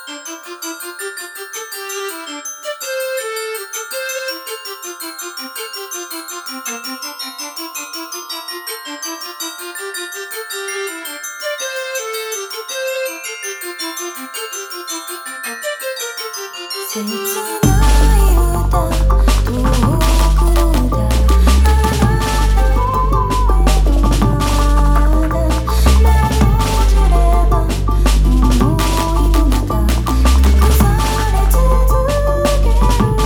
切ない歌、遠くの歌、あなたの声がまだ目を閉じれば思いの中隠され続ける。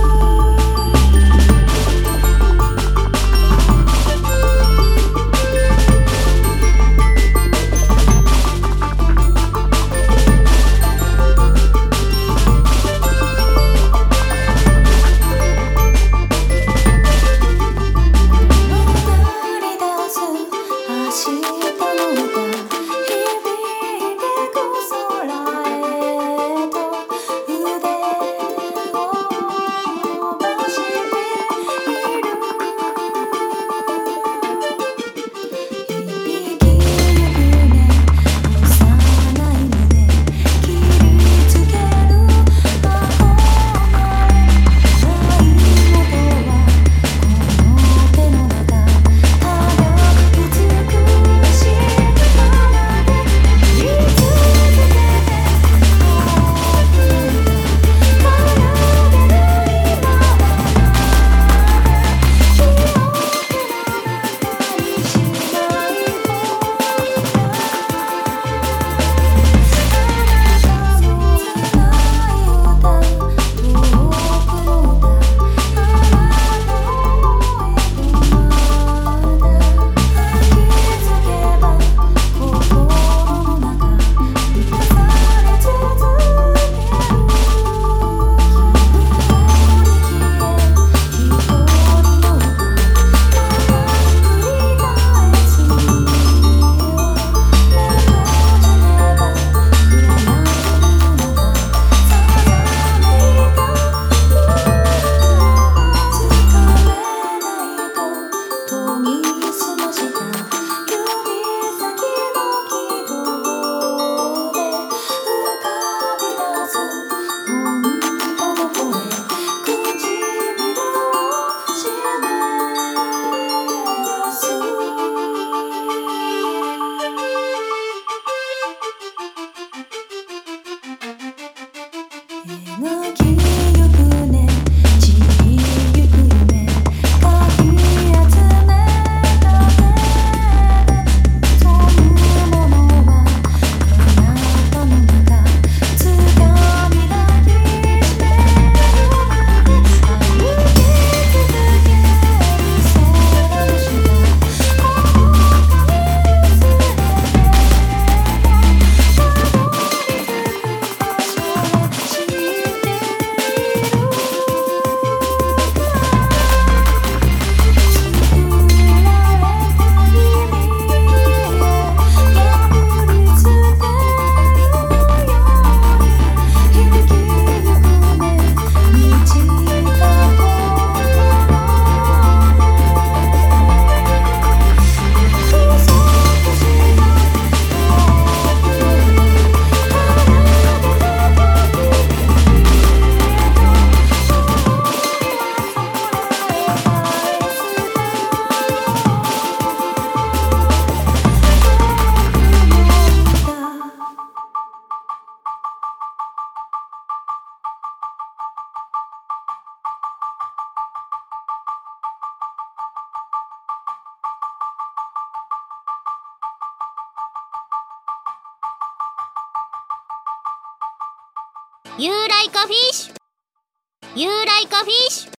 描きゆくね、散りゆく夢、かき集めた手で飛ぶものはあなたの中、掴み抱きしめるまで歩き続ける空の下、この影すれてたどり着く場所は知っている。 You like a fish? You like a fish?